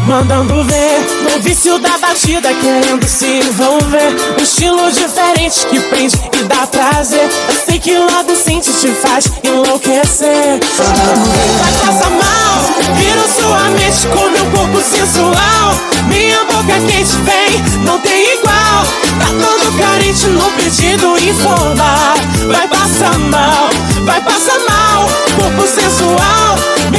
mandando ver, no vício da batida, querendo se envolver. Um estilo diferente que prende e dá prazer. Eu sei que logo sente te faz enlouquecer. Vai passar mal, vira sua mente com meu corpo sensual. Minha boca quente vem, não tem igual. Tá todo carente no pedido informal. Vai passar mal, corpo sensual.